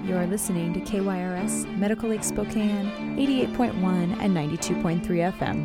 You're listening to KYRS Medical Lake Spokane, 88.1 and 92.3 FM.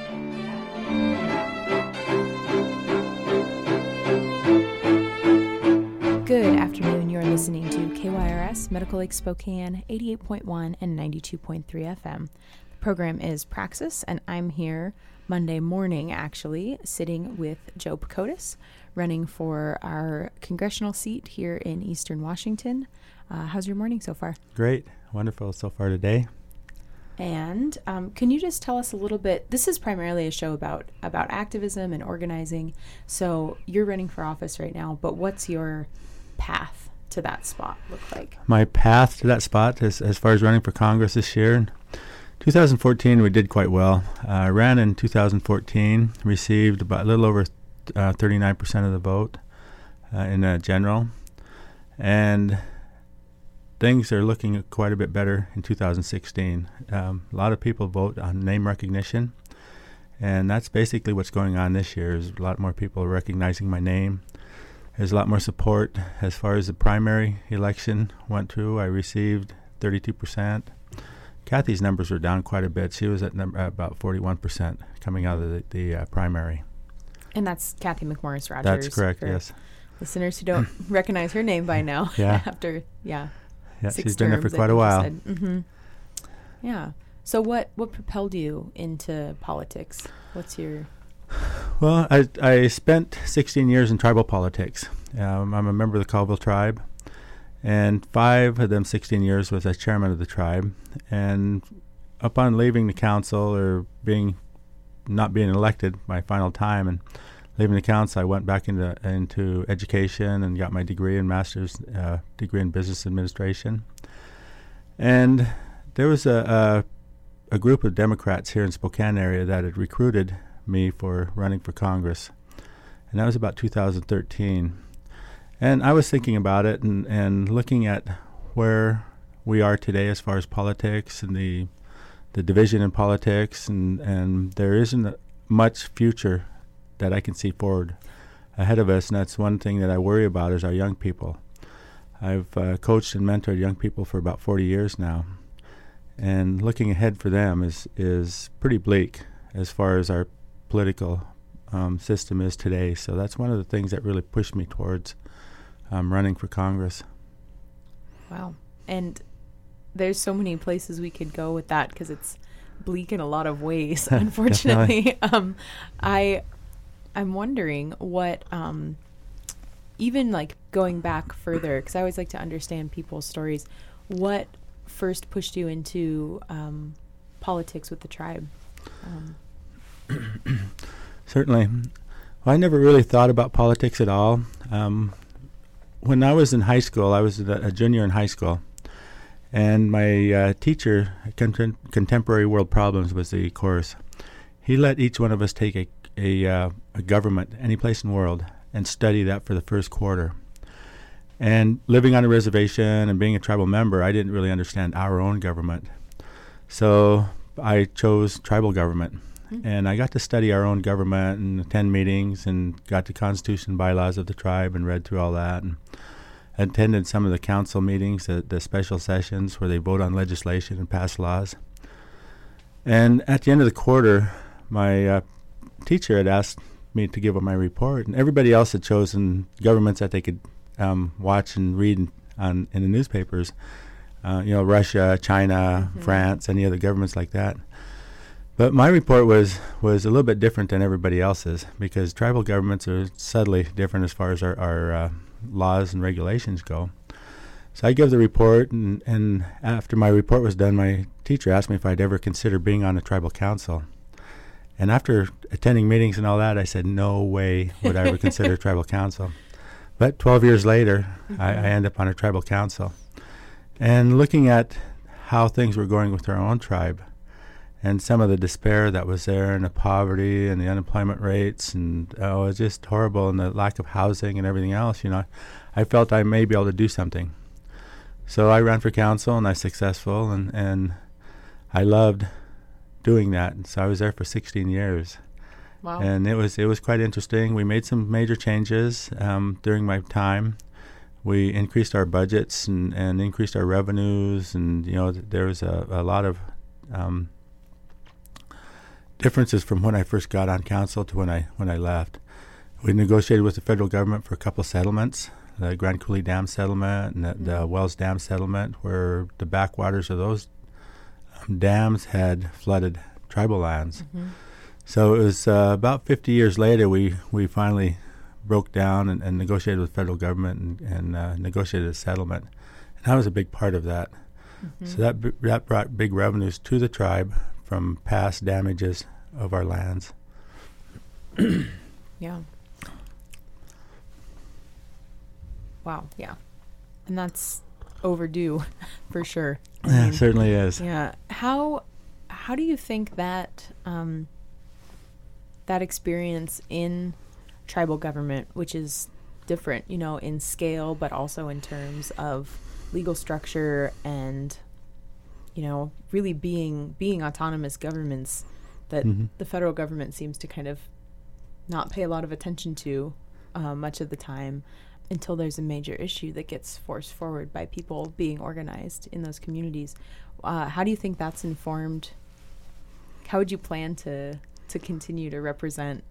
Good afternoon. You're listening to KYRS Medical Lake Spokane, 88.1 and 92.3 FM. The program is Praxis, and I'm here Monday morning, actually, sitting with Joe Pacotis, running for our congressional seat here in Eastern Washington. How's your morning so far? Great. Wonderful so far today. And can you just tell us a little bit? This is primarily a show about activism and organizing. So you're running for office right now, but what's your path to that spot look like? My path to that spot, as far as running for Congress this year, in 2014 we did quite well. I ran in 2014, received about a little over 39% of the vote in a general, and things are looking quite a bit better in 2016. A lot of people vote on name recognition, and that's basically what's going on this year. Is a lot more people recognizing my name. There's a lot more support. As far as the primary election went through, I received 32%. Kathy's numbers were down quite a bit. She was at about 41% coming out of the primary. And that's Kathy McMorris Rogers. That's correct, yes. Listeners who don't recognize her name by now. Yeah. After, yeah, 6 she's been there for terms, quite a while. Mm-hmm. Yeah. So what propelled you into politics? What's your... Well, I spent 16 years in tribal politics. I'm a member of the Colville tribe, and 5 of them 16 years was as chairman of the tribe. And upon leaving the council, or not being elected my final time and leaving the council, I went back into education and got my degree in master's degree in business administration. And there was a group of Democrats here in Spokane area that had recruited me for running for Congress, and that was about 2013. And I was thinking about it and looking at where we are today as far as politics and the division in politics, and there isn't much future that I can see forward ahead of us, and that's one thing that I worry about is our young people. I've coached and mentored young people for about 40 years now, and looking ahead for them is pretty bleak as far as our political system is today. So that's one of the things that really pushed me towards running for Congress. Wow. And there's so many places we could go with that because it's bleak in a lot of ways, unfortunately. I'm wondering what, even like going back further, because I always like to understand people's stories, what first pushed you into politics with the tribe? Certainly. Well, I never really thought about politics at all. When I was in high school, I was a junior in high school, and my teacher, Contemporary World Problems was the course. He let each one of us take a government, any place in the world, and study that for the first quarter. And living on a reservation and being a tribal member, I didn't really understand our own government. So I chose tribal government. Mm-hmm. And I got to study our own government and attend meetings and got the Constitution and bylaws of the tribe and read through all that, and attended some of the council meetings, the special sessions where they vote on legislation and pass laws. And at the end of the quarter, my teacher had asked me to give up my report, and everybody else had chosen governments that they could watch and read in the newspapers, Russia, China, mm-hmm. France, any other governments like that. But my report was a little bit different than everybody else's, because tribal governments are subtly different as far as our laws and regulations go. So I gave the report, and after my report was done, my teacher asked me if I'd ever consider being on a tribal council. And after attending meetings and all that, I said, no way would I ever consider tribal council. But 12 years later, mm-hmm. I ended up on a tribal council. And looking at how things were going with our own tribe, and some of the despair that was there, and the poverty and the unemployment rates, and it was just horrible, and the lack of housing and everything else, I felt I may be able to do something. So I ran for council, and I was successful, and I loved doing that. And so I was there for 16 years. Wow. And it was quite interesting. We made some major changes during my time. we increased our budgets and increased our revenues, and there was a lot of differences from when I first got on council to when I left. We negotiated with the federal government for a couple of settlements, the Grand Coulee Dam settlement and the Wells Dam settlement, where the backwaters of those dams had flooded tribal lands. Mm-hmm. So it was about 50 years later we finally broke down and negotiated with the federal government and negotiated a settlement. And I was a big part of that. Mm-hmm. So that brought big revenues to the tribe from past damages of our lands. Yeah. Wow, yeah. And that's overdue for sure. Yeah, it certainly is. Yeah. How do you think that that experience in tribal government, which is different, in scale, but also in terms of legal structure and, really being autonomous governments that the federal government seems to kind of not pay a lot of attention to much of the time until there's a major issue that gets forced forward by people being organized in those communities. How do you think that's informed? How would you plan to continue to represent,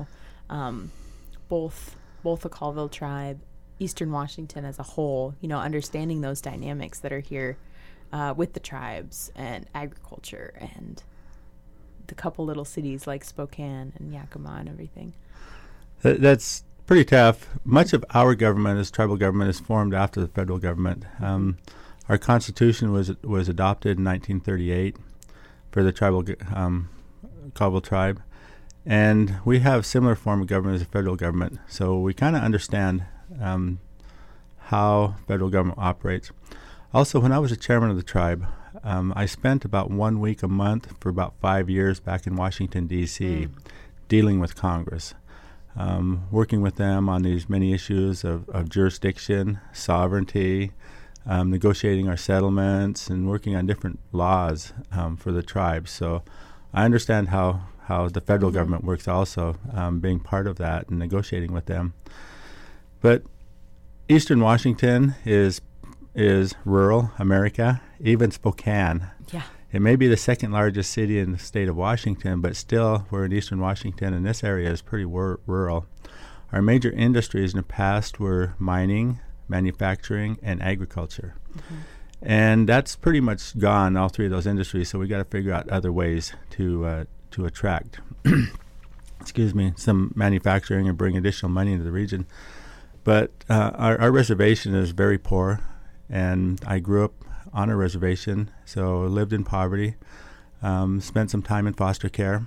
both the Colville tribe, Eastern Washington as a whole, understanding those dynamics that are here with the tribes and agriculture and the couple little cities like Spokane and Yakima and everything? That's pretty tough. Much of our government, as tribal government, is formed after the federal government. Our constitution was adopted in 1938 for the tribal Colville tribe, and we have similar form of government as the federal government. So we kind of understand how federal government operates. Also, when I was a chairman of the tribe, I spent about 1 week a month for about 5 years back in Washington, D.C., dealing with Congress. Working with them on these many issues of jurisdiction, sovereignty, negotiating our settlements, and working on different laws for the tribes. So I understand how the federal government works also, being part of that and negotiating with them. But Eastern Washington is rural America, even Spokane. Yeah. It may be the second largest city in the state of Washington, but still we're in Eastern Washington, and this area is pretty rural. Our major industries in the past were mining, manufacturing, and agriculture. And that's pretty much gone, all three of those industries, so we got to figure out other ways to attract some manufacturing and bring additional money into the region. But our reservation is very poor, and I grew up on a reservation, so lived in poverty, spent some time in foster care,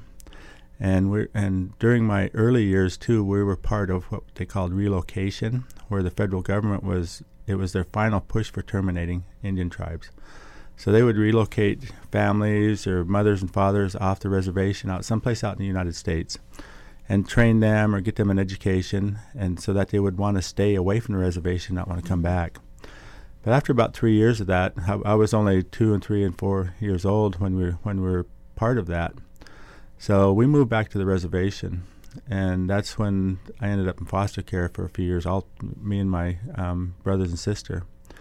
and during my early years too, we were part of what they called relocation, where the federal government was their final push for terminating Indian tribes. So they would relocate families or mothers and fathers off the reservation out someplace out in the United States and train them or get them an education, and so that they would want to stay away from the reservation, not want to come back. But after about 3 years of that, I was only 2 and 3 and 4 years old when we were part of that. So we moved back to the reservation, and that's when I ended up in foster care for a few years, me and my brothers and sister.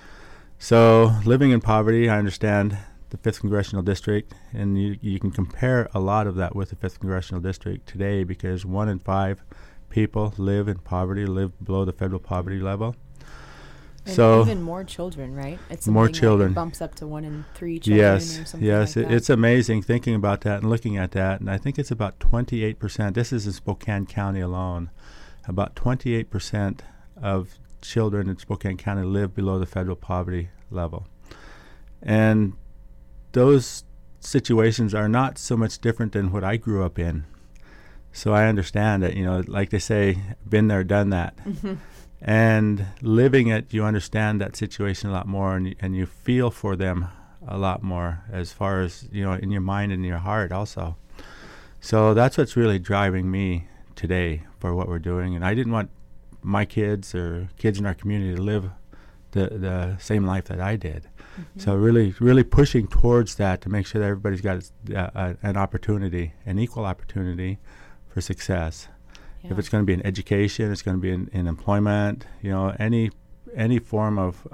So living in poverty, I understand the 5th Congressional District, and you can compare a lot of that with the 5th Congressional District today, because 1 in 5 people live in poverty, live below the federal poverty level. And so even more children, right? It's more children. That bumps up to 1 in 3 children or something yes, like that. It's amazing thinking about that and looking at that. And I think it's about 28%. This is in Spokane County alone. About 28% of children in Spokane County live below the federal poverty level. And those situations are not so much different than what I grew up in. So I understand that, like they say, been there, done that. And living it, you understand that situation a lot more, and you feel for them a lot more, as far as, in your mind and your heart also. So that's what's really driving me today for what we're doing. And I didn't want my kids or kids in our community to live the same life that I did. So really pushing towards that to make sure that everybody's got an opportunity, an equal opportunity for success. Yeah. If it's going to be in education, it's going to be in employment, any any form of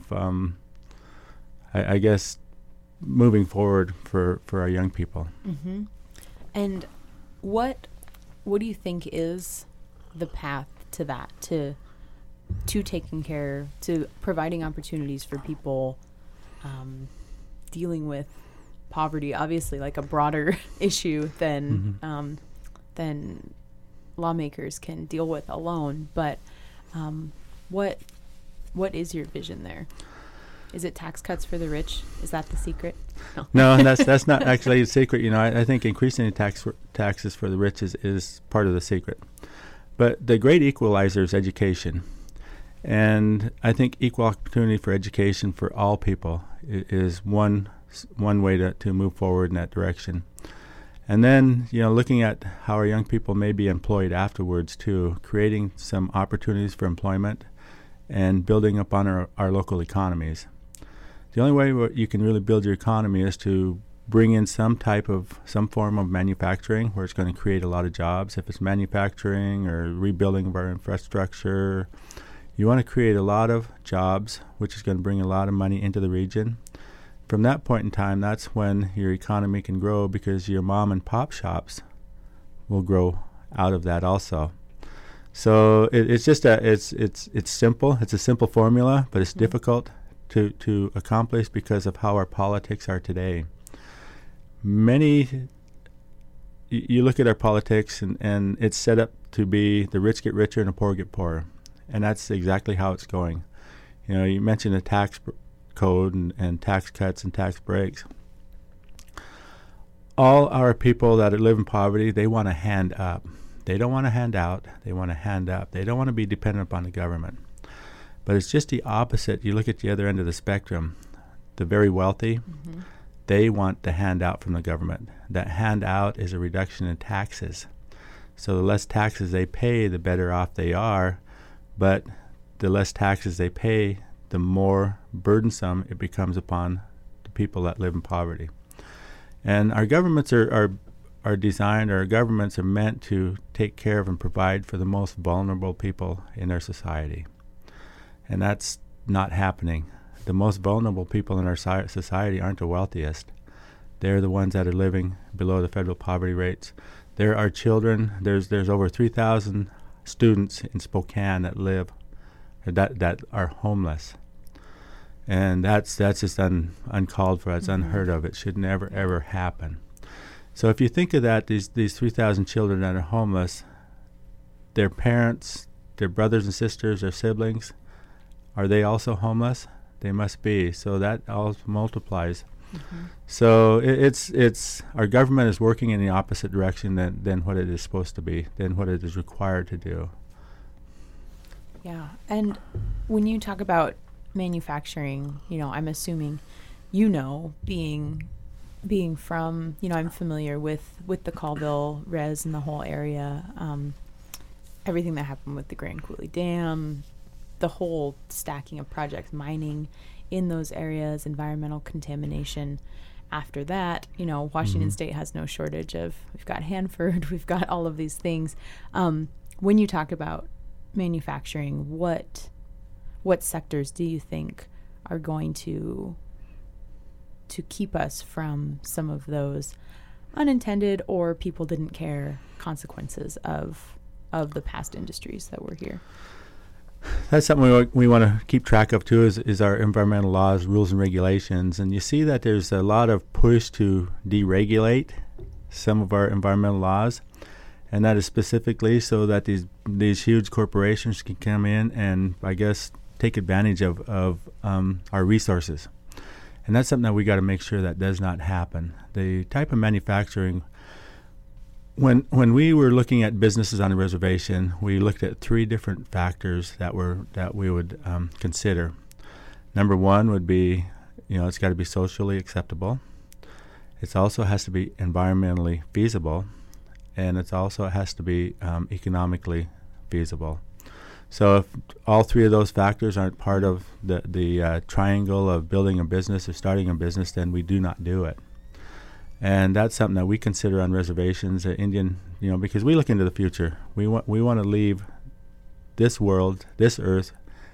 I guess moving forward for our young people. Mm-hmm. And what do you think is the path to that, to taking care, to providing opportunities for people dealing with poverty, obviously like a broader issue than lawmakers can deal with alone, but what is your vision there? Is it tax cuts for the rich? Is that the secret? No, that's not actually a secret. You know, I think increasing the taxes for the rich is part of the secret. But the great equalizer is education. And I think equal opportunity for education for all people is one way to move forward in that direction. And then, you know, looking at how our young people may be employed afterwards too, creating some opportunities for employment and building up on our local economies. The only way you can really build your economy is to bring in some form of manufacturing where it's going to create a lot of jobs. If it's manufacturing or rebuilding of our infrastructure, you want to create a lot of jobs, which is going to bring a lot of money into the region. From that point in time, that's when your economy can grow, because your mom and pop shops will grow out of that also. So it's just it's simple. It's a simple formula, but it's difficult to accomplish because of how our politics are today. You look at our politics and it's set up to be the rich get richer and the poor get poorer, and that's exactly how it's going. You know, you mentioned the tax code and tax cuts and tax breaks. All our people that live in poverty, they want to hand up. They don't want to hand out. They want to hand up. They don't want to be dependent upon the government. But it's just the opposite. You look at the other end of the spectrum. The very wealthy, they want to hand out from the government. That handout is a reduction in taxes. So the less taxes they pay, the better off they are. But the less taxes they pay, the more burdensome it becomes upon the people that live in poverty. And our governments are designed, or our governments are meant to take care of and provide for the most vulnerable people in our society. And that's not happening. The most vulnerable people in our society aren't the wealthiest. They're the ones that are living below the federal poverty rates. There are children. There's over 3,000 students in Spokane that are homeless. And that's just uncalled for. It's unheard of. It should never, ever happen. So if you think of that, these 3,000 children that are homeless, their parents, their brothers and sisters, their siblings, are they also homeless? They must be. So that all multiplies. So it's our government is working in the opposite direction than what it is supposed to be, than what it is required to do. Yeah. And when you talk about manufacturing, you know, I'm assuming, you know, being from, you know, I'm familiar with the Colville res and the whole area, everything that happened with the Grand Coulee Dam, the whole stacking of projects, mining in those areas, environmental contamination. After that, you know, Washington State has no shortage of, we've got Hanford, we've got all of these things. When you talk about manufacturing, what sectors do you think are going to keep us from some of those unintended or people didn't care consequences of the past industries that were here? That's something we want to keep track of too, is our environmental laws, rules, and regulations. And you see that there's a lot of push to deregulate some of our environmental laws, and that is specifically so that these huge corporations can come in and, I guess, take advantage of our resources. And that's something that we got to make sure that does not happen. The type of manufacturing, when we were looking at businesses on the reservation, we looked at 3 different factors that we would consider. Number 1 would be, you know, it's got to be socially acceptable. It also has to be environmentally feasible, and it also has to be economically feasible. So if all 3 of those factors aren't part of the triangle of building a business or starting a business, then we do not do it. And that's something that we consider on reservations, Indian, you know, because we look into the future. We want to leave this world, this earth,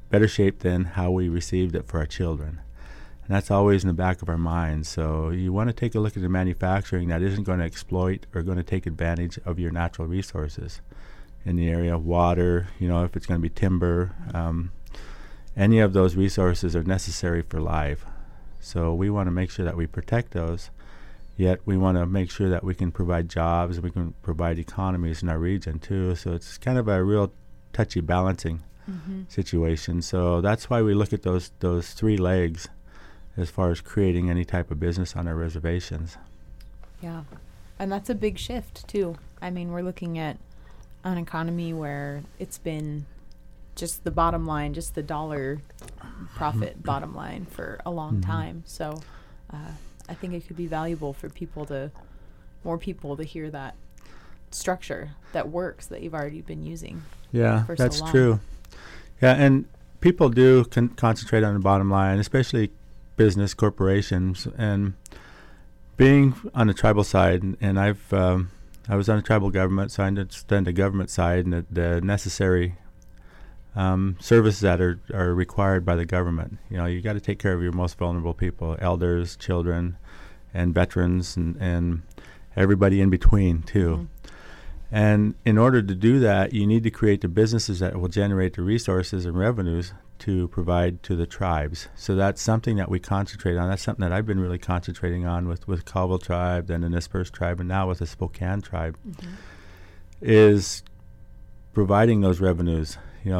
better shape than how we received it for our children. And that's always in the back of our minds. So you want to take a look at the manufacturing that isn't going to exploit or going to take advantage of your natural resources in the area of water, if it's going to be timber. Any of those resources are necessary for life. So we want to make sure that we protect those, yet we want to make sure that we can provide jobs and we can provide economies in our region too. So it's kind of a real touchy balancing situation. So that's why we look at those three legs as far as creating any type of business on our reservations. Yeah, and that's a big shift too. I mean, we're looking at an economy where it's been just the bottom line, just the dollar profit bottom line for a long time. So I think it could be valuable for more people to hear that structure that works that you've already been using. Yeah, that's true. Yeah, and people do concentrate on the bottom line, especially business corporations. And being on the tribal side, and I was on the tribal government, so I understand the government side and the necessary services that are required by the government. You got to take care of your most vulnerable people, elders, children, and veterans, and everybody in between too. And in order to do that, you need to create the businesses that will generate the resources and revenues to provide to the tribes. So that's something that we concentrate on. That's something that I've been really concentrating on with Colville Tribe, then the Nez Perce Tribe, and now with the Spokane Tribe, is providing those revenues,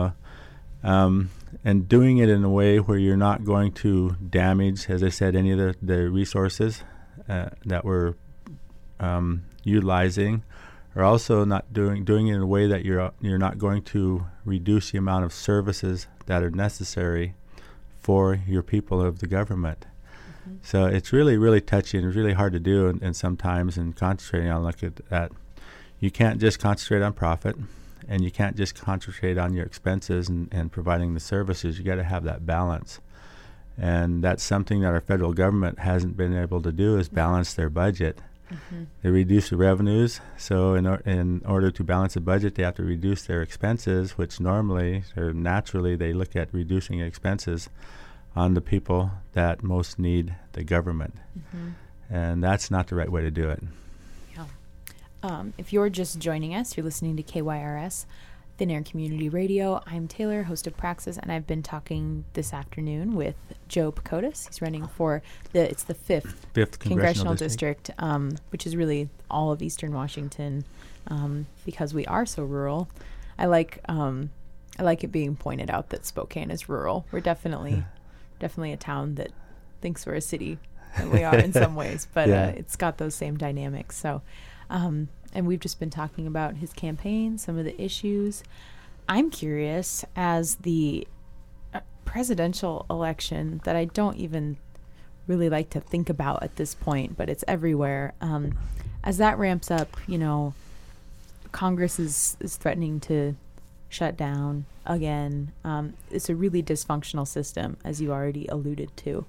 and doing it in a way where you're not going to damage, as I said, any of the resources that we're utilizing, or also not doing it in a way that you're not going to reduce the amount of services that are necessary for your people of the government. So it's really, really touchy, and it's really hard to do, and sometimes in concentrating on look at that. You can't just concentrate on profit, and you can't just concentrate on your expenses and providing the services. You got to have that balance. And that's something that our federal government hasn't been able to do, is balance their budget. They reduce the revenues, so in order to balance the budget, they have to reduce their expenses, which normally or naturally they look at reducing expenses on the people that most need the government. And that's not the right way to do it. Yeah. If you're just joining us, you're listening to KYRS, Thin Air Community Radio. I'm Taylor, host of Praxis, and I've been talking this afternoon with Joe Pacotis. He's running for it's the 5th Congressional District, which is really all of Eastern Washington, because we are so rural. I like it being pointed out that Spokane is rural. We're definitely a town that thinks we're a city, and we are in some ways, but it's got those same dynamics. So. And we've just been talking about his campaign, some of the issues. I'm curious, as the presidential election that I don't even really like to think about at this point, but it's everywhere. As that ramps up, Congress is threatening to shut down again. It's a really dysfunctional system, as you already alluded to.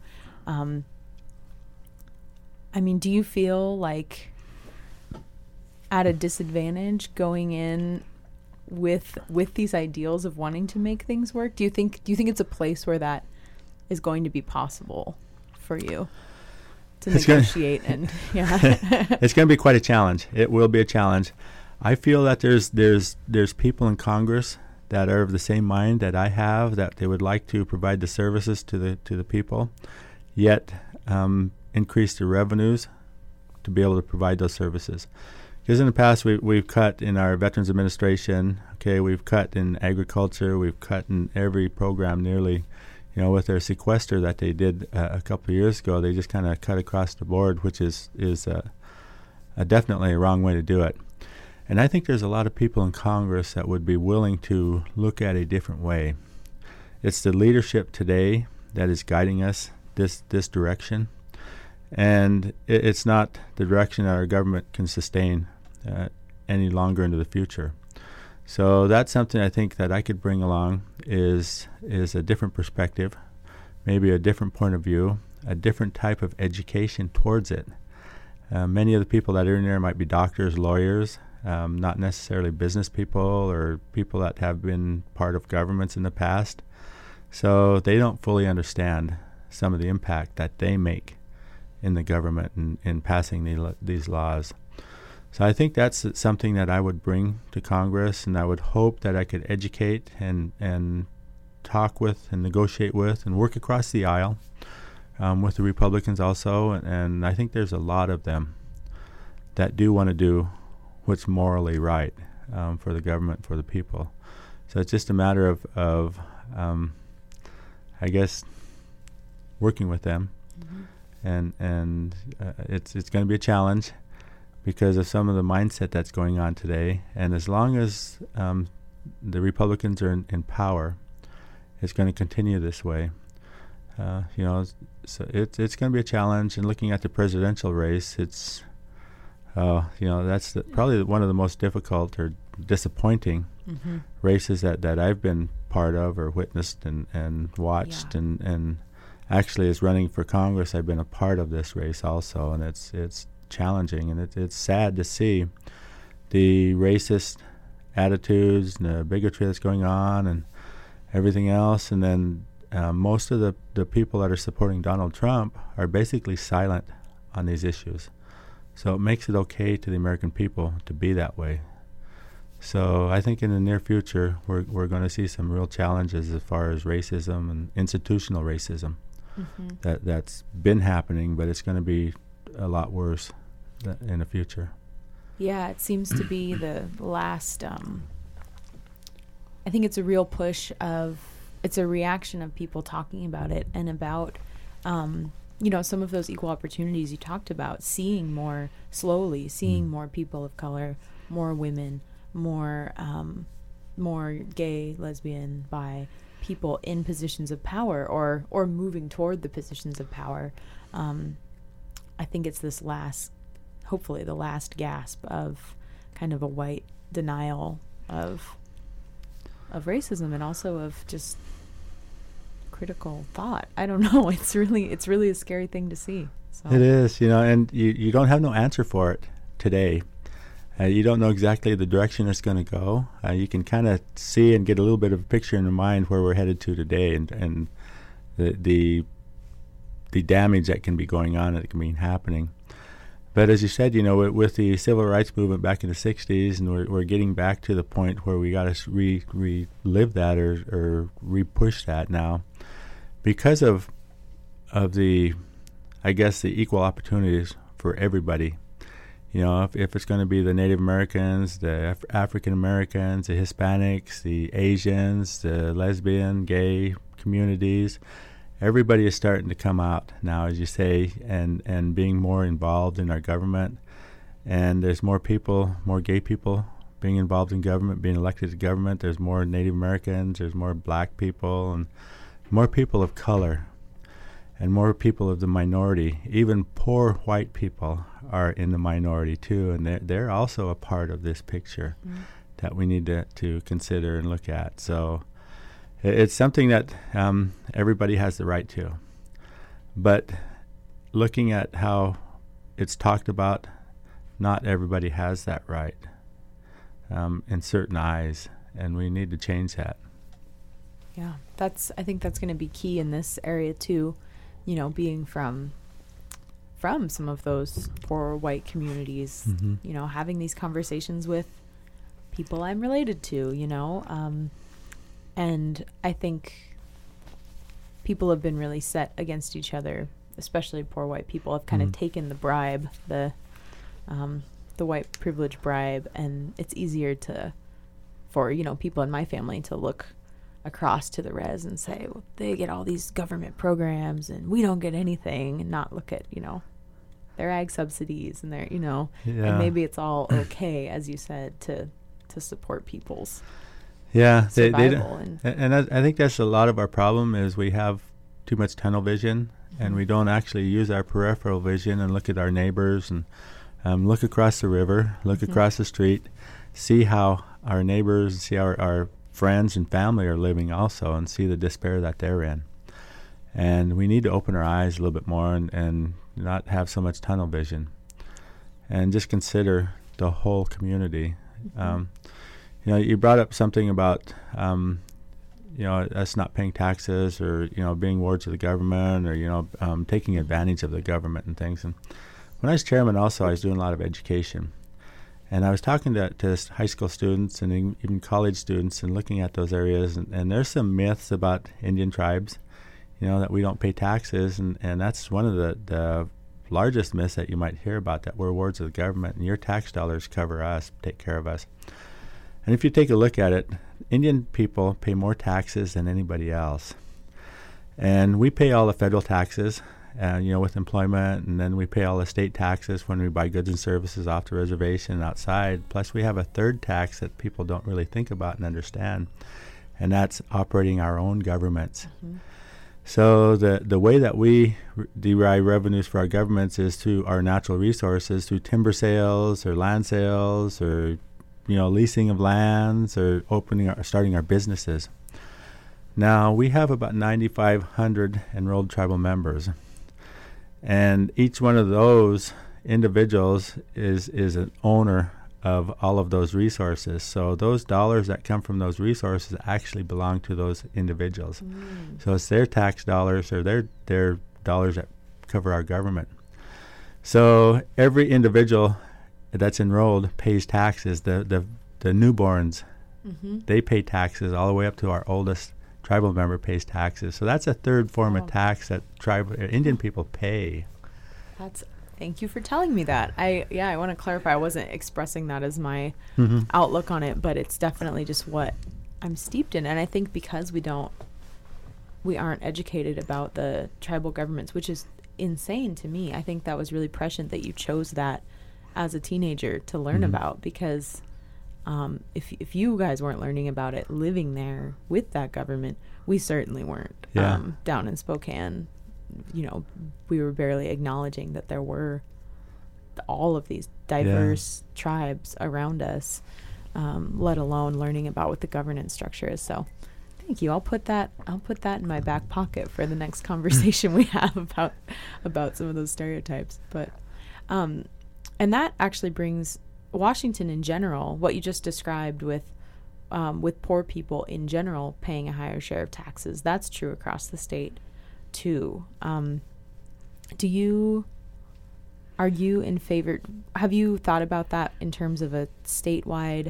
Do you feel like at a disadvantage going in with these ideals of wanting to make things work? Do you think it's a place where that is going to be possible for you to negotiate? It's going to be quite a challenge. It will be a challenge. I feel that there's people in Congress that are of the same mind that I have, that they would like to provide the services to the people, yet increase the revenues to be able to provide those services. Because in the past, we've cut in our Veterans Administration, we've cut in agriculture, we've cut in every program nearly, with their sequester that they did a couple of years ago. They just kind of cut across the board, which is definitely a wrong way to do it. And I think there's a lot of people in Congress that would be willing to look at a different way. It's the leadership today that is guiding us this direction, and it's not the direction that our government can sustain any longer into the future. So that's something I think that I could bring along is a different perspective, maybe a different point of view, a different type of education towards it. Many of the people that are in there might be doctors, lawyers, not necessarily business people or people that have been part of governments in the past. So they don't fully understand some of the impact that they make in the government and in passing these laws. So I think that's something that I would bring to Congress, and I would hope that I could educate and talk with and negotiate with and work across the aisle with the Republicans also. And I think there's a lot of them that do want to do what's morally right for the government, for the people. So it's just a matter of I guess, working with them. And it's going to be a challenge because of some of the mindset that's going on today. And as long as the Republicans are in power, it's going to continue this way. So it's going to be a challenge. And looking at the presidential race, it's that's probably one of the most difficult or disappointing races that I've been part of or witnessed and watched. And actually, as running for Congress, I've been a part of this race also, and it's challenging, and it's sad to see the racist attitudes and the bigotry that's going on and everything else. And then most of the people that are supporting Donald Trump are basically silent on these issues. So it makes it okay to the American people to be that way. So I think in the near future, we're going to see some real challenges as far as racism and institutional racism. That's been happening, but it's going to be a lot worse in the future. Yeah, it seems to be the last, I think it's a real push it's a reaction of people talking about it and about, some of those equal opportunities you talked about, seeing more people of color, more women, more gay, lesbian, bi people in positions of power or moving toward the positions of power. I think it's this hopefully the last gasp of kind of a white denial of racism and also of just critical thought. I don't know. It's really a scary thing to see. So. It is, and you don't have no answer for it today. You don't know exactly the direction it's going to go. You can kind of see and get a little bit of a picture in your mind where we're headed to today, and the damage that can be going on, that can be happening. But as you said, with the civil rights movement back in the 60s, and we're getting back to the point where we got to relive that or re-push that now because of the, I guess, the equal opportunities for everybody. If it's going to be the Native Americans, the African Americans, the Hispanics, the Asians, the lesbian, gay communities, everybody is starting to come out now, as you say, and being more involved in our government. And there's more people, more gay people being involved in government, being elected to government. There's more Native Americans, there's more black people, and more people of color, and more people of the minority. Even poor white people are in the minority too, and they're also a part of this picture that we need to consider and look at. So it's something that everybody has the right to. But looking at how it's talked about, not everybody has that right in certain eyes, and we need to change that. Yeah, I think that's going to be key in this area too. Being from some of those poor white communities, having these conversations with people I'm related to, and I think people have been really set against each other, especially poor white people have kind of taken the bribe, the white privilege bribe, and it's easier for people in my family to look across to the res and say, well, they get all these government programs and we don't get anything, and not look at their ag subsidies and their and maybe it's all okay, as you said, to support people's survival. And I think that's a lot of our problem is we have too much tunnel vision, and we don't actually use our peripheral vision and look at our neighbors and look across the river, look across the street, see how our neighbors, see our friends and family are living also, and see the despair that they're in. And we need to open our eyes a little bit more and not have so much tunnel vision, and just consider the whole community. You brought up something about us not paying taxes or, being wards of the government or, taking advantage of the government and things. And when I was chairman also, I was doing a lot of education. And I was talking to high school students and even college students and looking at those areas. And there's some myths about Indian tribes, that we don't pay taxes. And that's one of the largest myths that you might hear about, that we're wards of the government and your tax dollars cover us, take care of us. And if you take a look at it, Indian people pay more taxes than anybody else. And we pay all the federal taxes, with employment, and then we pay all the state taxes when we buy goods and services off the reservation and outside. Plus we have a third tax that people don't really think about and understand, and that's operating our own governments. Mm-hmm. So the way that we derive revenues for our governments is through our natural resources, through timber sales or land sales or leasing of lands or starting our businesses. Now we have about 9,500 enrolled tribal members. And each one of those individuals is an owner of all of those resources. So those dollars that come from those resources actually belong to those individuals. Mm. So it's their tax dollars or their dollars that cover our government. So every individual that's enrolled pays taxes. The newborns, mm-hmm. they pay taxes all the way up to our oldest tribal member pays taxes. So that's a third form of tax that Indian people pay. Thank you for telling me that. I want to clarify. I wasn't expressing that as my outlook on it, but it's definitely just what I'm steeped in. And I think because we aren't educated about the tribal governments, which is insane to me. I think that was really prescient that you chose that as a teenager to learn about, because if you guys weren't learning about it, living there with that government, we certainly weren't. Yeah. Down in Spokane, we were barely acknowledging that there were all of these diverse tribes around us, let alone learning about what the governance structure is. So thank you. I'll put that in my back pocket for the next conversation we have about some of those stereotypes. But and that actually brings Washington in general, what you just described with poor people in general paying a higher share of taxes. That's true across the state too. Are you in favor? Have you thought about that in terms of a statewide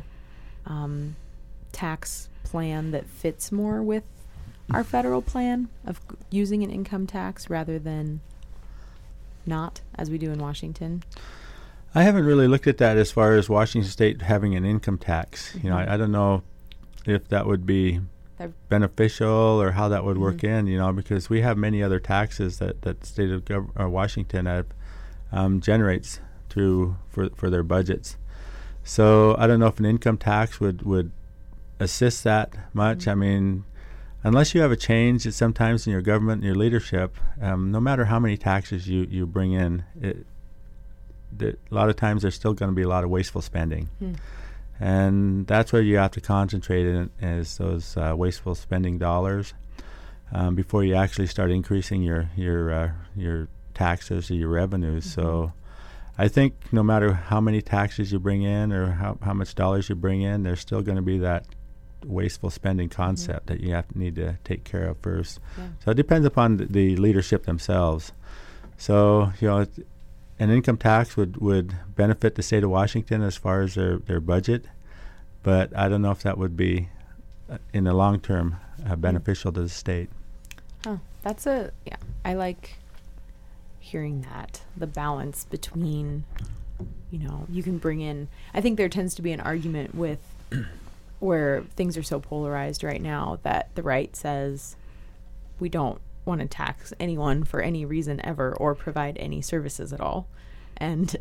tax plan that fits more with our federal plan of using an income tax rather than not, as we do in Washington? I haven't really looked at that as far as Washington State having an income tax. Mm-hmm. I don't know if that would be beneficial or how that would work in, because we have many other taxes that the state of Washington generates for their budgets. So I don't know if an income tax would assist that much. Mm-hmm. I mean, unless you have a change sometimes in your government and your leadership, no matter how many taxes you bring in, a lot of times there's still going to be a lot of wasteful spending. And that's where you have to concentrate in, is those wasteful spending dollars before you actually start increasing your taxes or your revenues. Mm-hmm. So I think no matter how many taxes you bring in or how much dollars you bring in, there's still going to be that wasteful spending concept that you need to take care of first. Yeah. So it depends upon the leadership themselves. So, an income tax would benefit the state of Washington as far as their budget, but I don't know if that would be, in the long term, beneficial to the state. Oh, I like hearing that, the balance between, you can bring in, I think there tends to be an argument with where things are so polarized right now that the right says we don't want to tax anyone for any reason ever or provide any services at all. And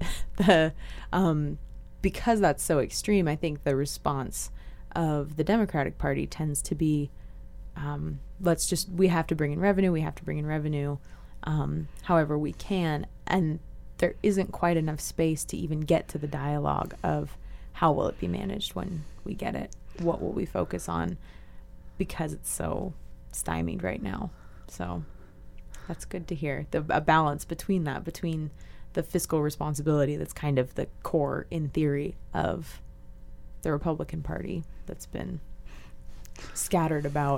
because that's so extreme, I think the response of the Democratic Party tends to be, we have to bring in revenue, however we can. And there isn't quite enough space to even get to the dialogue of how will it be managed when we get it? What will we focus on? Because it's so stymied right now. So that's good to hear. A balance between the fiscal responsibility that's kind of the core, in theory, of the Republican Party that's been scattered about,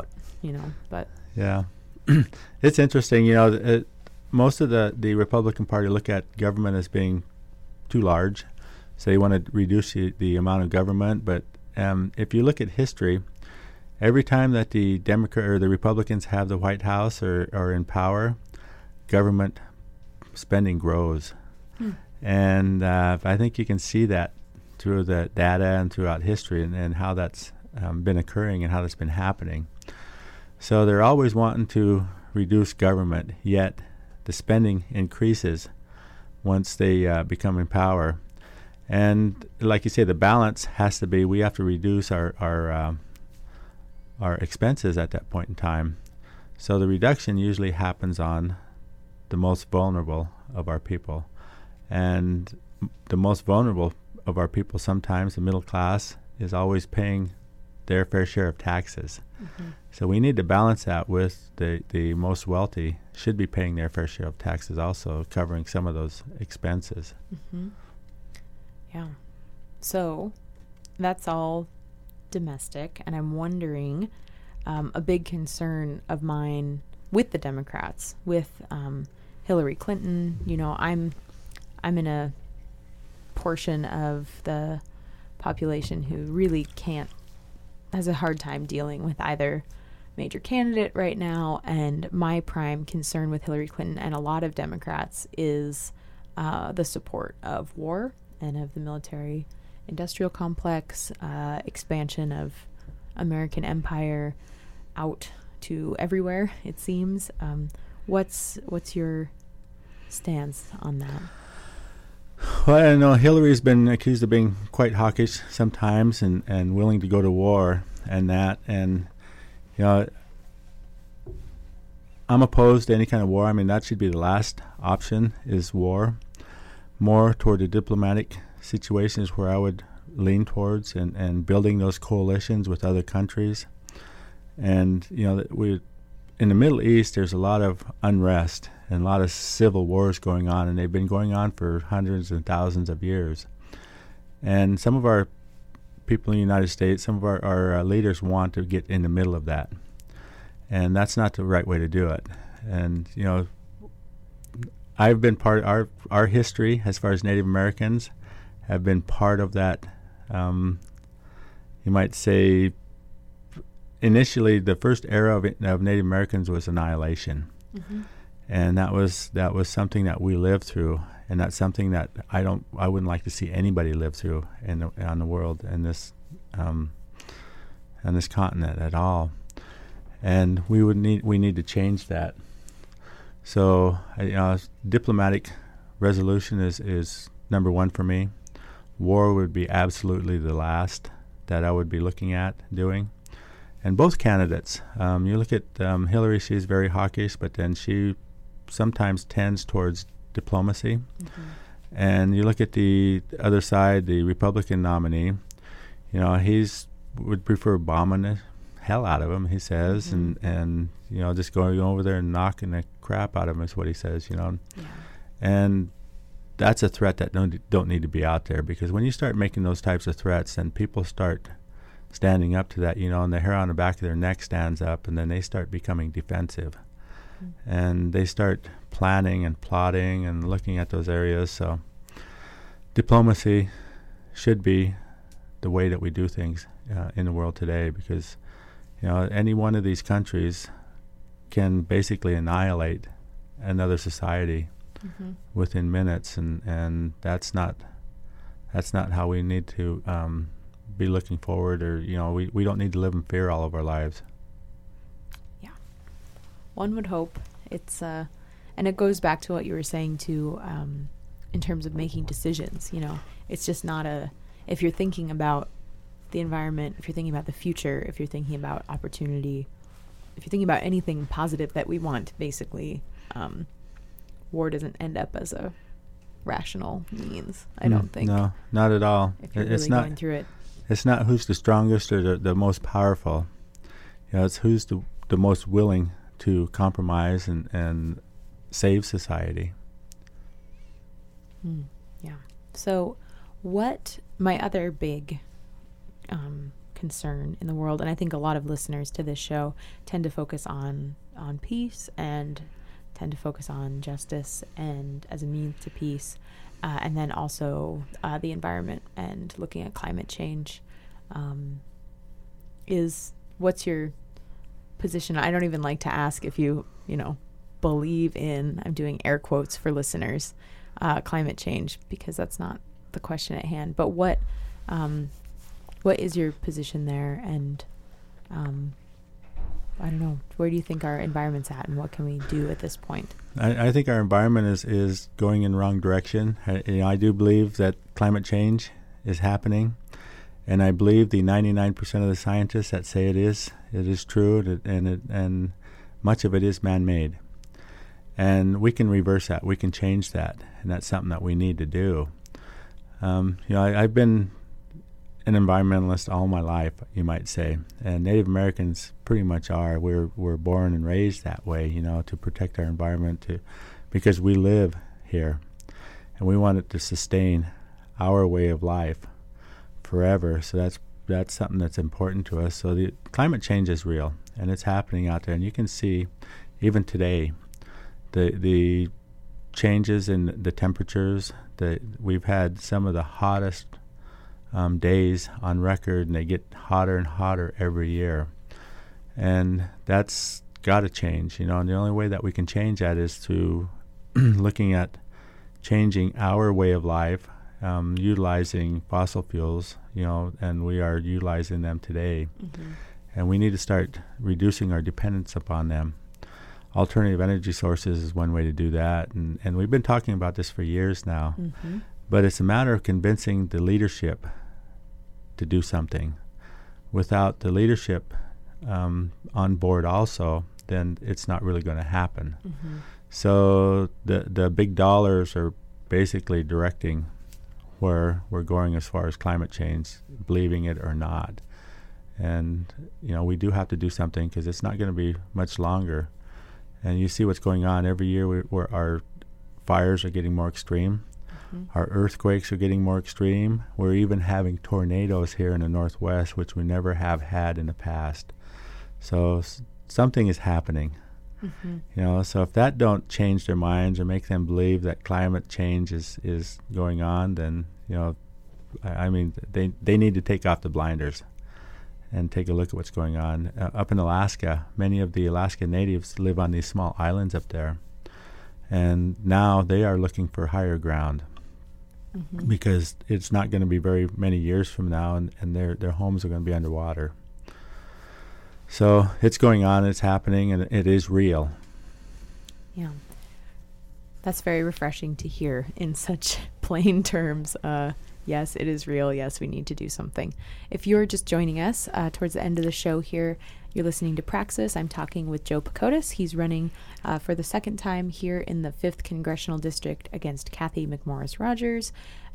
but. Yeah. It's interesting, most of the Republican Party look at government as being too large, so they want to reduce the amount of government. But if you look at history, every time that the Democrat or the Republicans have the White House or are in power, government spending grows. And I think you can see that through the data and throughout history and how that's been occurring and how that's been happening. So they're always wanting to reduce government, yet the spending increases once they become in power. And like you say, the balance has to be, we have to reduce our expenses at that point in time. So the reduction usually happens on the most vulnerable of our people. And the most vulnerable of our people, sometimes the middle class, is always paying their fair share of taxes. So we need to balance that with the most wealthy should be paying their fair share of taxes also, covering some of those expenses. Yeah. So that's all domestic, and I'm wondering, a big concern of mine with the Democrats, with Hillary Clinton, I'm in a portion of the population who really has a hard time dealing with either major candidate right now, and my prime concern with Hillary Clinton and a lot of Democrats is the support of war and of the military industrial complex, expansion of American empire out to everywhere, it seems. What's your stance on that? Well, I know Hillary's been accused of being quite hawkish sometimes and willing to go to war and that. And, I'm opposed to any kind of war. I mean, that should be the last option is war. More toward a diplomatic situation is where I would lean towards and building those coalitions with other countries. And, in the Middle East, there's a lot of unrest and a lot of civil wars going on, and they've been going on for hundreds and thousands of years. And some of our people in the United States, some of our leaders want to get in the middle of that. And that's not the right way to do it. And, I've been part of our history as far as Native Americans have been part of that, you might say, initially the first era of Native Americans was annihilation. And that was something that we lived through, and that's something that I wouldn't like to see anybody live through on the world and this continent at all. And we need to change that. So diplomatic resolution is number one for me. War would be absolutely the last that I would be looking at doing. And both candidates, you look at Hillary, she's very hawkish, but then she sometimes tends towards diplomacy. And you look at the other side, the Republican nominee, he's would prefer bombing the hell out of him, he says, and just going over there and knocking the crap out of him is what he says, And that's a threat that don't need to be out there, because when you start making those types of threats, then people start standing up to that, and the hair on the back of their neck stands up, and then they start becoming defensive. And they start planning and plotting and looking at those areas. So diplomacy should be the way that we do things in the world today, because any one of these countries can basically annihilate another society within minutes, and that's not how we need to be looking forward, or we don't need to live in fear all of our lives. Yeah, one would hope. It's and it goes back to what you were saying too, in terms of making decisions. It's just not if you're thinking about the environment, if you're thinking about the future, if you're thinking about opportunity, if you're thinking about anything positive that we want, basically, war doesn't end up as a rational means, I don't think. No, not at all. If you're really going through it. It's not who's the strongest or the most powerful. It's who's the most willing to compromise and save society. Yeah. So my other big concern in the world. And I think a lot of listeners to this show tend to focus on peace and tend to focus on justice and as a means to peace. And then also the environment and looking at climate change. What's your position? I don't even like to ask if you believe in, I'm doing air quotes for listeners, climate change, because that's not the question at hand. But what is your position there? And I don't know, where do you think our environment's at, and what can we do at this point? I think our environment is going in the wrong direction. I do believe that climate change is happening, and I believe the 99% of the scientists that say it is true, and much of it is man-made. And we can reverse that. We can change that, and that's something that we need to do. I've been an environmentalist all my life, you might say, and Native Americans pretty much are. We're born and raised that way, to protect our environment, because we live here, and we want it to sustain our way of life forever. So that's something that's important to us. So the climate change is real, and it's happening out there, and you can see even today the changes in the temperatures. That we've had some of the hottest days on record, and they get hotter and hotter every year, and that's got to change, and the only way that we can change that is to looking at changing our way of life, utilizing fossil fuels, and we are utilizing them today, and we need to start reducing our dependence upon them. Alternative energy sources is one way to do that, and we've been talking about this for years now, but it's a matter of convincing the leadership to do something. Without the leadership on board also, then it's not really going to happen. So the big dollars are basically directing where we're going as far as climate change, believing it or not. And we do have to do something, because it's not going to be much longer. And you see what's going on every year. Where our fires are getting more extreme. Our earthquakes are getting more extreme. We're even having tornadoes here in the Northwest, which we never have had in the past. So something is happening. So if that don't change their minds or make them believe that climate change is going on, then they need to take off the blinders and take a look at what's going on. Up in Alaska, many of the Alaska natives live on these small islands up there, and now they are looking for higher ground, because it's not going to be very many years from now, and their homes are going to be underwater. So it's going on, it's happening, and it is real. Yeah. That's very refreshing to hear in such plain terms. Yes, it is real. Yes, we need to do something. If you're just joining us towards the end of the show here, you're listening to Praxis. I'm talking with Joe Pakotis. He's running for the second time here in the 5th Congressional District against Cathy McMorris Rodgers.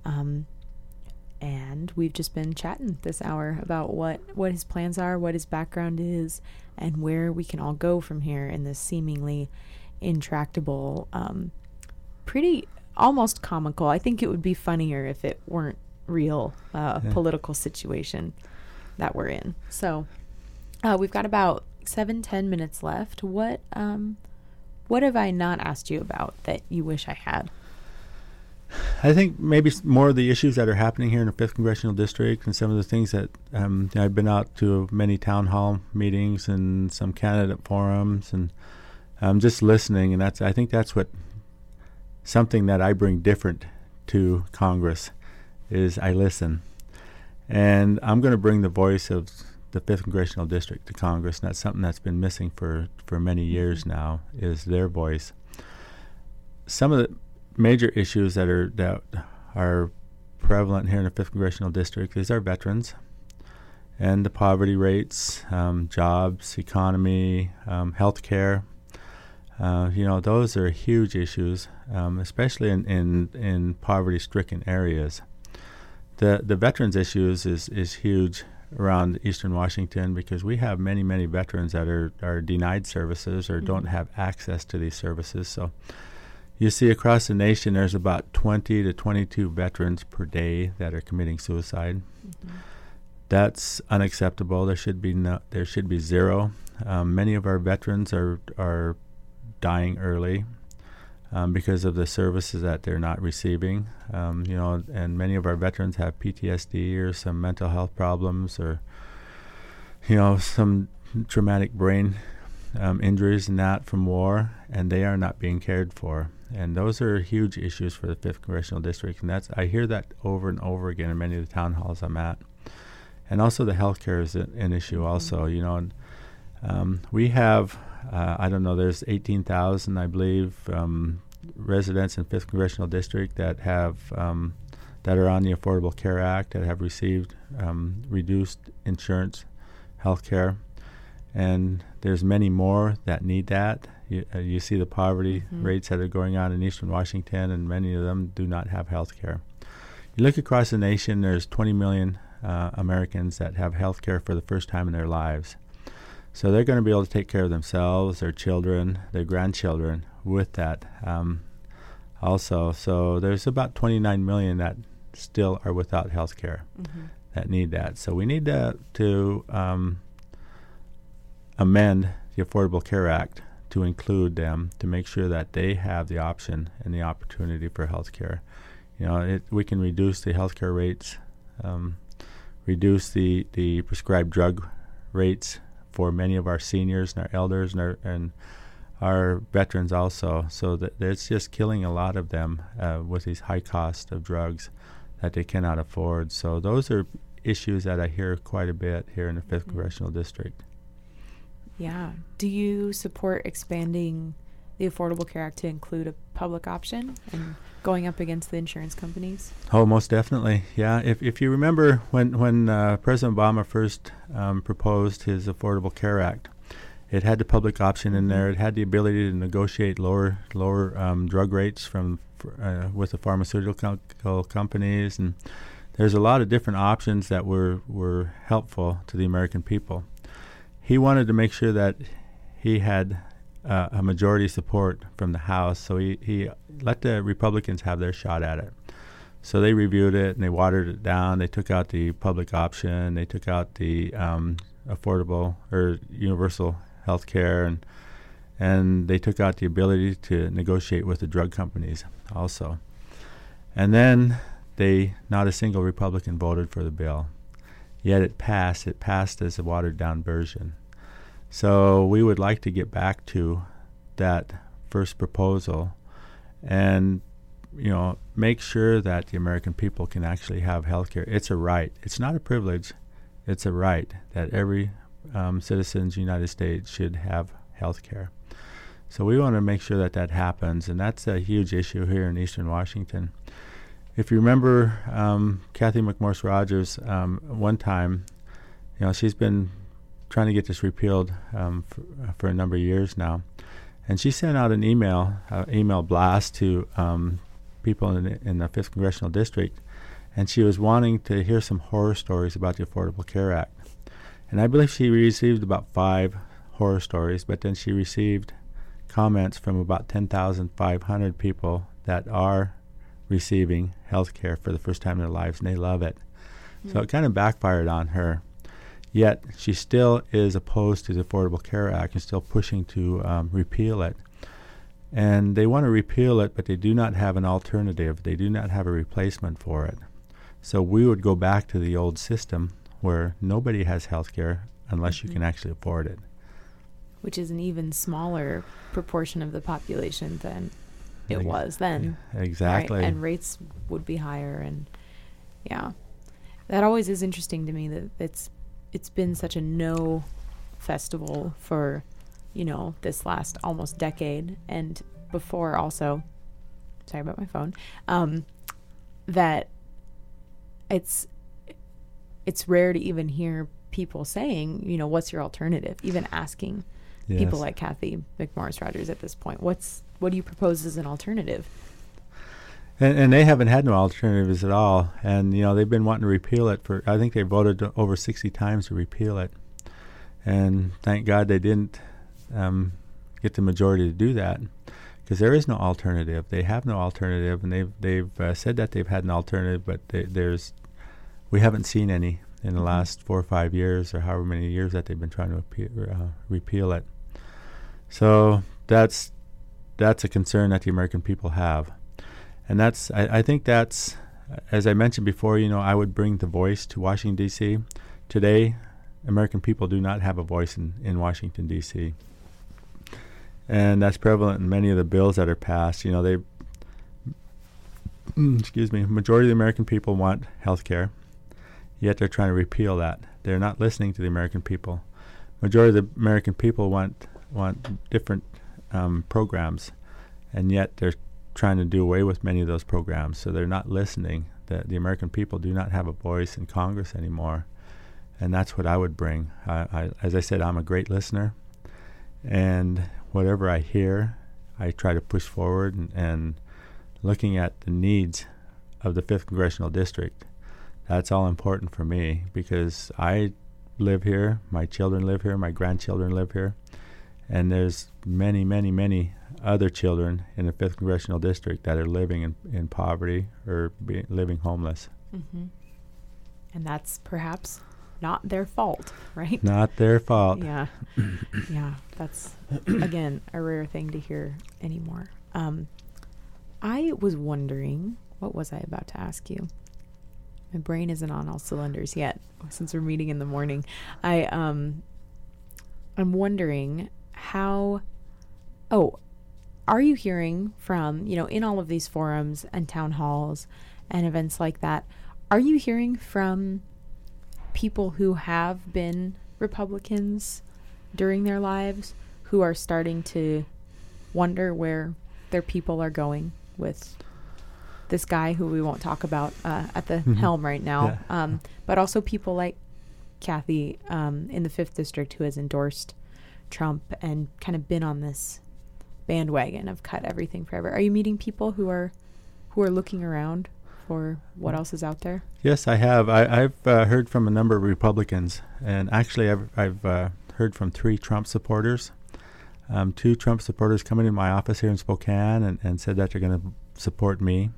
And we've just been chatting this hour about what his plans are, what his background is, and where we can all go from here in this seemingly intractable, pretty almost comical. I think it would be funnier if it weren't real political situation that we're in. So we've got about 7-10 minutes left. What have I not asked you about that you wish I had? I think maybe more of the issues that are happening here in the 5th Congressional District, and some of the things that I've been out to many town hall meetings and some candidate forums, and just listening, and I think that's something that I bring different to Congress is I listen. And I'm going to bring the voice of the 5th Congressional District to Congress, and that's something that's been missing for many years now, is their voice. Some of the major issues that are prevalent here in the 5th Congressional District is our veterans and the poverty rates, jobs, economy, health care. Those are huge issues, especially in poverty-stricken areas. The veterans issues is huge around Eastern Washington, because we have many, many veterans that are denied services or don't have access to these services. So you see across the nation there's about 20 to 22 veterans per day that are committing suicide. That's unacceptable. There should be zero. Many of our veterans are dying early because of the services that they're not receiving. And many of our veterans have PTSD or some mental health problems, or some traumatic brain injuries and that from war, and they are not being cared for. And those are huge issues for the 5th Congressional District, and I hear that over and over again in many of the town halls I'm at. And also the healthcare is an issue also, and we have, there's 18,000, I believe, residents in 5th Congressional District that are on the Affordable Care Act, that have received reduced insurance healthcare. And there's many more that need that. You see the poverty rates that are going on in Eastern Washington, and many of them do not have health care. You look across the nation, there's 20 million Americans that have health care for the first time in their lives. So they're going to be able to take care of themselves, their children, their grandchildren with that also. So there's about 29 million that still are without health care that need that. So we need to amend the Affordable Care Act to include them, to make sure that they have the option and the opportunity for health care. We can reduce the health care rates, reduce the prescribed drug rates for many of our seniors and our elders and our veterans also, so that it's just killing a lot of them with these high costs of drugs that they cannot afford. So those are issues that I hear quite a bit here in the 5th Congressional District. Yeah. Do you support expanding the Affordable Care Act to include a public option and going up against the insurance companies? Oh, most definitely. Yeah. If you remember when President Obama first proposed his Affordable Care Act, it had the public option in there. It had the ability to negotiate lower drug rates with the pharmaceutical companies, and there's a lot of different options that were helpful to the American people. He wanted to make sure that he had a majority support from the House, so he let the Republicans have their shot at it. So they reviewed it and they watered it down. They took out the public option. They took out the affordable or universal health care, and they took out the ability to negotiate with the drug companies also. And then not a single Republican voted for the bill. Yet it passed. It passed as a watered-down version. So we would like to get back to that first proposal and, make sure that the American people can actually have health care. It's a right. It's not a privilege. It's a right that every citizen in the United States should have health care. So we want to make sure that happens, and that's a huge issue here in Eastern Washington. If you remember Cathy McMorris Rodgers, one time, she's been trying to get this repealed for a number of years now, and she sent out an email blast to people in the 5th Congressional District, and she was wanting to hear some horror stories about the Affordable Care Act. And I believe she received about 5 horror stories, but then she received comments from about 10,500 people that are receiving health care for the first time in their lives, and they love it. So it kind of backfired on her. Yet she still is opposed to the Affordable Care Act and still pushing to repeal it. And they want to repeal it, but they do not have an alternative. They do not have a replacement for it. So we would go back to the old system where nobody has health care unless you can actually afford it. Which is an even smaller proportion of the population than it was then. Exactly. Right? And rates would be higher. And yeah, that always is interesting to me that it's been such a no festival for, this last almost decade. And before also, sorry about my phone, that it's rare to even hear people saying, what's your alternative? Even asking people like Cathy McMorris Rodgers at this point, what do you propose as an alternative? And they haven't had no alternatives at all. And, they've been wanting to repeal it I think they voted over 60 times to repeal it. And thank God they didn't get the majority to do that, because there is no alternative. They have no alternative, and they've said that they've had an alternative, but we haven't seen any. in the last 4 or 5 years, or however many years that they've been trying to repeal it. So that's a concern that the American people have. And I think that's, as I mentioned before, I would bring the voice to Washington, D.C. Today, American people do not have a voice in Washington, D.C. And that's prevalent in many of the bills that are passed. Majority of the American people want health care, yet they're trying to repeal that. They're not listening to the American people. Majority of the American people want different programs, and yet they're trying to do away with many of those programs. So they're not listening. The American people do not have a voice in Congress anymore, and that's what I would bring. As I said, I'm a great listener, and whatever I hear, I try to push forward, and looking at the needs of the 5th Congressional District. That's all important for me, because I live here, my children live here, my grandchildren live here, and there's many, many, many other children in the 5th Congressional District that are living in poverty or living homeless. Mm-hmm. And that's perhaps not their fault, right? Not their fault. Yeah. Yeah. That's, again, a rare thing to hear anymore. I was wondering, what was I about to ask you? My brain isn't on all cylinders yet, since we're meeting in the morning. I'm wondering are you hearing from, in all of these forums and town halls and events like that, are you hearing from people who have been Republicans during their lives who are starting to wonder where their people are going with this guy who we won't talk about at the helm right now, but also people like Kathy in the 5th District who has endorsed Trump and kind of been on this bandwagon of cut everything forever. Are you meeting people who are looking around for what else is out there? Yes, I have. I've heard from a number of Republicans, and actually I've heard from 3 Trump supporters. 2 Trump supporters coming in my office here in Spokane and said that they're going to support me.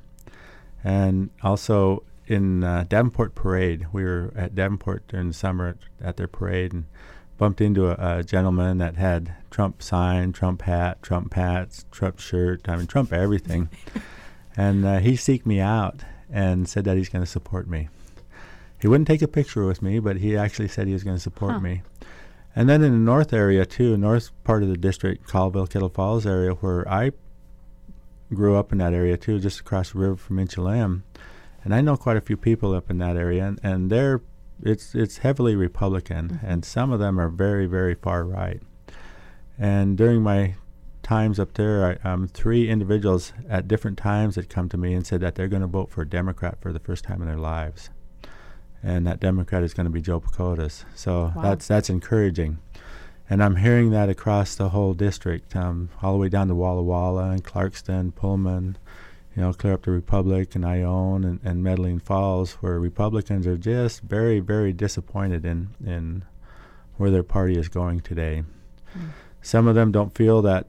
And also in Davenport Parade, we were at Davenport during the summer at their parade and bumped into a gentleman that had Trump sign, Trump hat, Trump pants, Trump shirt, Trump everything. And he seeked me out and said that he's going to support me. He wouldn't take a picture with me, but he actually said he was going to support me. And then in the north area, too, north part of the district, Colville, Kettle Falls area, where I grew up in that area, too, just across the river from Inchelaim. And I know quite a few people up in that area, and it's heavily Republican, and some of them are very, very far right. And during my times up there, 3 individuals at different times had come to me and said that they're going to vote for a Democrat for the first time in their lives. And that Democrat is going to be Joe Pacotas. So that's encouraging. And I'm hearing that across the whole district, all the way down to Walla Walla and Clarkston, Pullman, clear up to Republic and Ione and Medellin Falls, where Republicans are just very, very disappointed in where their party is going today. Some of them don't feel that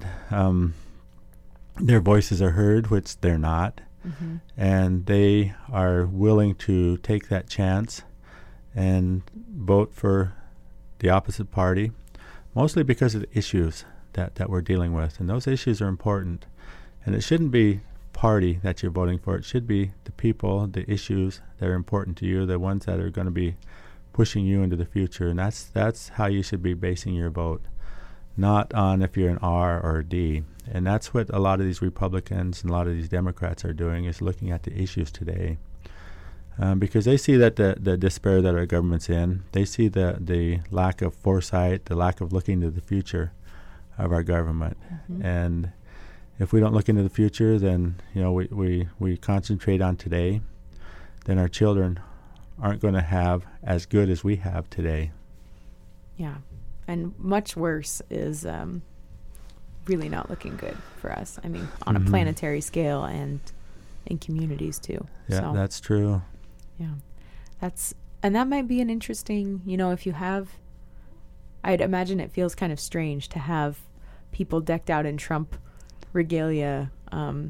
their voices are heard, which they're not. And they are willing to take that chance and vote for the opposite party, mostly because of the issues that we're dealing with. And those issues are important. And it shouldn't be party that you're voting for. It should be the people, the issues that are important to you, the ones that are going to be pushing you into the future. And that's how you should be basing your vote, not on if you're an R or a D. And that's what a lot of these Republicans and a lot of these Democrats are doing, is looking at the issues today. Because they see that the despair that our government's in, they see the lack of foresight, the lack of looking to the future of our government. And if we don't look into the future, then we concentrate on today, then our children aren't going to have as good as we have today. Yeah, and much worse is really not looking good for us. I mean, on a planetary scale and in communities too. Yeah, so, that's true. Yeah, and that might be an interesting, if you have, I'd imagine it feels kind of strange to have people decked out in Trump regalia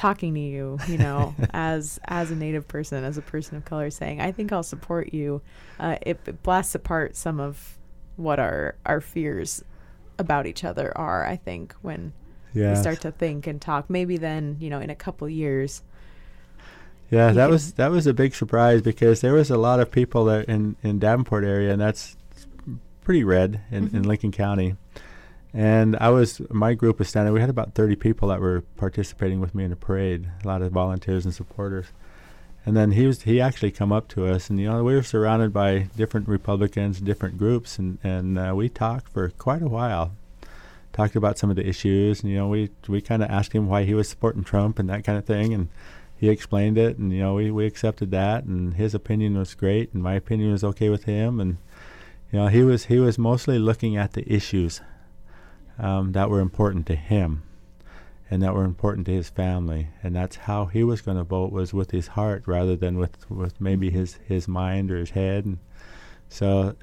talking to you, as a Native person, as a person of color, saying, I think I'll support you, it blasts apart some of what our fears about each other are, I think, when we start to think and talk. Maybe then, in a couple years. Yeah, that was a big surprise, because there was a lot of people that in Davenport area, and that's pretty red in Lincoln County. And my group was standing. We had about 30 people that were participating with me in the parade, a lot of volunteers and supporters. And then he actually come up to us, and we were surrounded by different Republicans, different groups, and we talked for quite a while. Talked about some of the issues, and we kind of asked him why he was supporting Trump and that kind of thing, and he explained it, and we accepted that, and his opinion was great, and my opinion was okay with him, and he was mostly looking at the issues that were important to him and that were important to his family, and that's how he was going to vote, was with his heart rather than with maybe his mind or his head. And so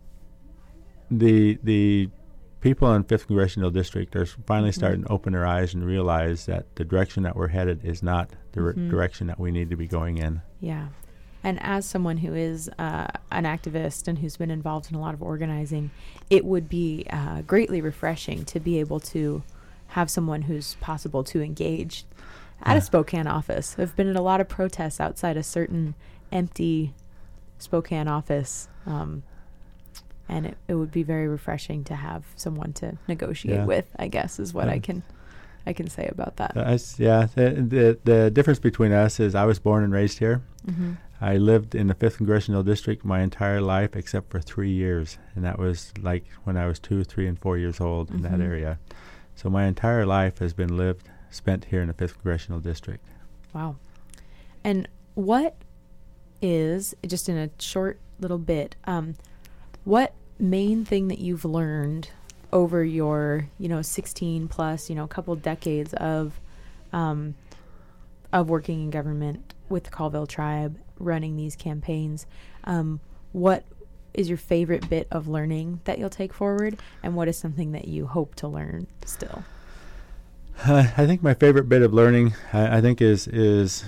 the people in 5th Congressional District are finally starting to open their eyes and realize that the direction that we're headed is not the direction that we need to be going in. Yeah. And as someone who is an activist and who's been involved in a lot of organizing, it would be greatly refreshing to be able to have someone who's possible to engage at a Spokane office. I've been in a lot of protests outside a certain empty Spokane office, and it would be very refreshing to have someone to negotiate with, I guess, is what I can say about that. The difference between us is I was born and raised here. Mm-hmm. I lived in the 5th Congressional District my entire life except for 3 years, and that was like when I was 2, 3, and 4 years old in that area. So my entire life has been spent here in the 5th Congressional District. Wow. And what is, just in a short little bit, what main thing that you've learned over your 16 plus couple decades of working in government with the Colville Tribe, running these campaigns, what is your favorite bit of learning that you'll take forward, and what is something that you hope to learn still? I think my favorite bit of learning I think is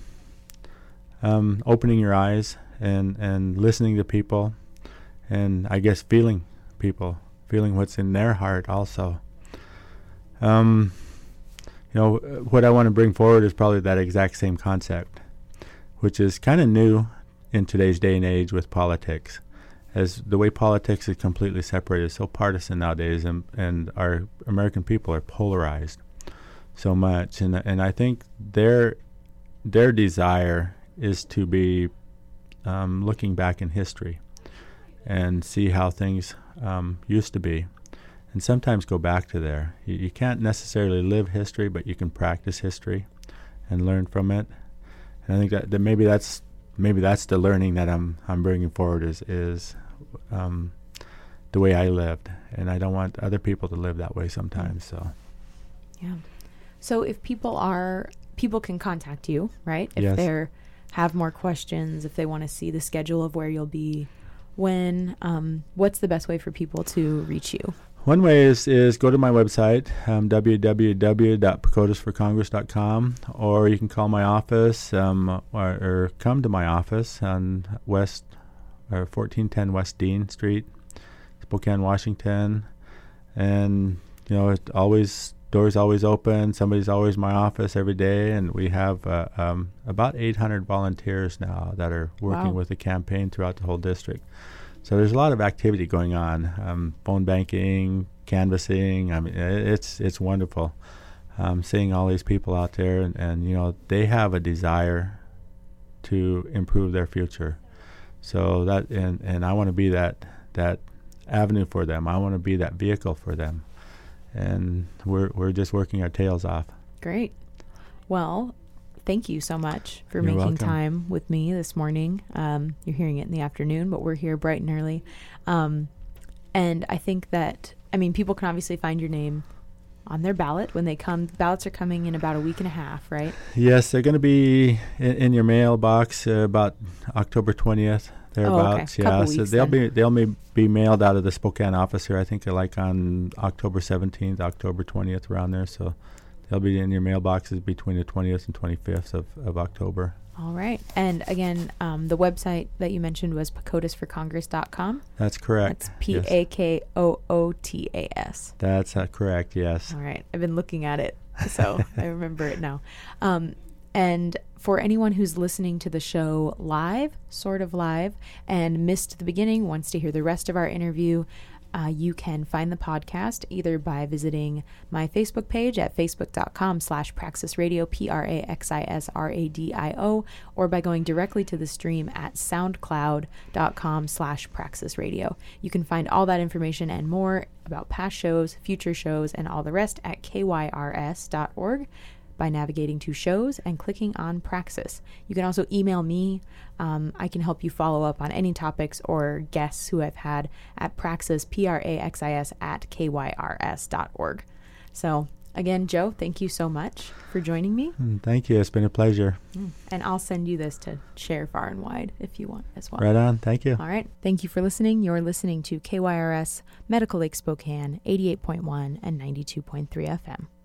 opening your eyes and listening to people, and I guess feeling people, feeling what's in their heart also. What I want to bring forward is probably that exact same concept, which is kind of new in today's day and age with politics, as the way politics is completely separated, so partisan nowadays, and our American people are polarized so much, and I think their desire is to be looking back in history and see how things used to be, and sometimes go back to there. You can't necessarily live history, but you can practice history and learn from it. And I think that maybe that's the learning that I'm bringing forward is the way I lived, and I don't want other people to live that way sometimes. So, yeah. So if people can contact you, right? If they have more questions, if they want to see the schedule of where you'll be, when, what's the best way for people to reach you? One way is go to my website, www.pakotasforcongress.com, or you can call my office or come to my office on 1410 West Dean Street, Spokane, Washington. And, doors always open. Somebody's always in my office every day, and we have about 800 volunteers now that are working with the campaign throughout the whole district. So there's a lot of activity going on, phone banking, canvassing. I mean, it's wonderful seeing all these people out there, and they have a desire to improve their future. So that and I want to be that avenue for them. I want to be that vehicle for them, and we're just working our tails off. Great. Well, thank you so much for making time with me this morning. You're hearing it in the afternoon, but we're here bright and early. And I think that, people can obviously find your name on their ballot when they come. Ballots are coming in about a week and a half, right? Yes, they're going to be in your mailbox about October 20th, thereabouts. Oh, okay. Yeah, so they'll be mailed out of the Spokane office here, I think, like on October 17th, October 20th, around there. So They'll be in your mailboxes between the 20th and 25th of October. All right. And again, the website that you mentioned was PACOTASforCongress.com. That's correct. That's PAKOOTAS. That's correct, yes. All right. I've been looking at it, so I remember it now. And for anyone who's listening to the show live, sort of live, and missed the beginning, wants to hear the rest of our interview, you can find the podcast either by visiting my Facebook page at facebook.com/praxisradio, PRAXISRADIO, or by going directly to the stream at soundcloud.com/praxisradio. You can find all that information and more about past shows, future shows, and all the rest at kyrs.org. by navigating to shows and clicking on Praxis. You can also email me. I can help you follow up on any topics or guests who I've had at Praxis, PRAXIS at KYRS.org. So again, Joe, thank you so much for joining me. Thank you. It's been a pleasure. And I'll send you this to share far and wide if you want as well. Right on. Thank you. All right. Thank you for listening. You're listening to KYRS Medical Lake Spokane, 88.1 and 92.3 FM.